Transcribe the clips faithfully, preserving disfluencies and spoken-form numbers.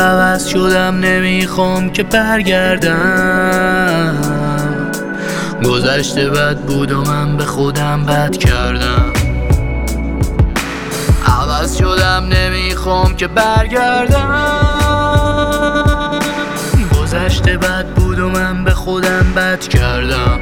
عوض شدم نمیخوام که برگردم. گذشته بد بود و من به خودم بد کردم. عوض شدم نمیخوام که برگردم. گذشته بد بود و من به خودم بد کردم.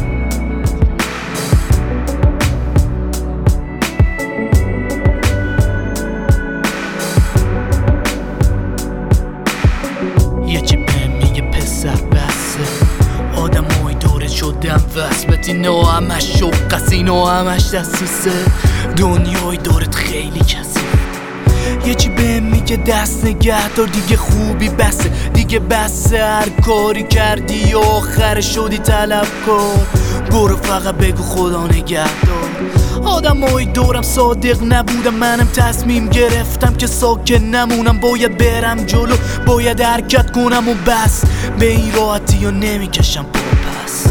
یکی بهم میگه پسر بسه، آدمای دوره شدم وصلت، اینو همش شوق، اینو همش دستوسه، دنیای دورت خیلی کسی. یکی بهم میگه دست نگه دار دیگه خوبی بسه، دیگه بسه هر کاری کردی و آخر شدی طلبکار. برو فقط بگو خدا نگهدار. آدمای دورم صادق نبودم، منم تصمیم گرفتم که ساکت نمونم. باید برم جلو، باید حرکت کنم و بس، به این راحتی و نمیکشم پا پس.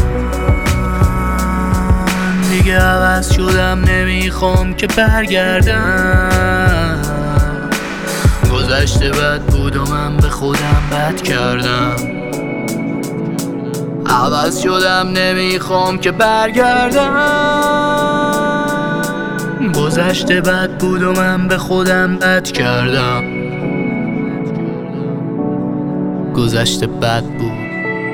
دیگه عوض شدم نمیخوام که برگردم. گذشته بد بود و من به خودم بد کردم. عوض شدم نمیخوام که برگردم. گذشته بد بود و من به خودم بد کردم. گذشته بد بود،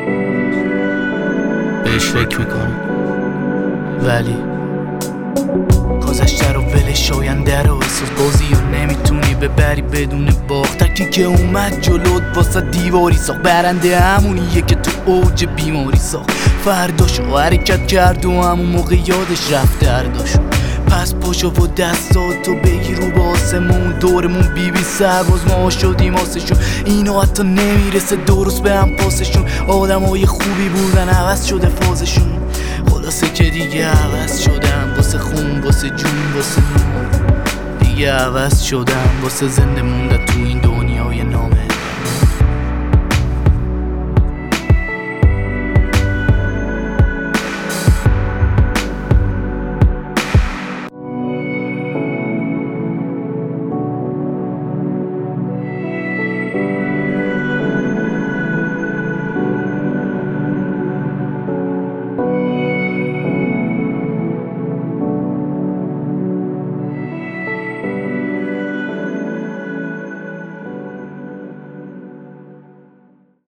بهش فکر میکنم، ولی گذشته رو ولش، آینده رو احساس بازی رو نمیتونی ببری بدون باخت. تکی که اومد جلوت واسه دیواری ساخت، برنده همونیه که تو اوج بیماری ساخت. فرداشو حرکت کرد و همون موقع یادش رفت درداشو. پس پاشو و دستاتو بگیر رو به آسمون، دورمون بی بی سرباز ما شدیم آسشون. اینو حتی نمیرسه درست به هم پاسشون. آدمای خوبی بودن عوض شده فازشون. خلاصه که دیگه عوض شدم، واسه خون، واسه جون، واسه نور. دیگه عوض شدم واسه زنده موندن تو این دنیا.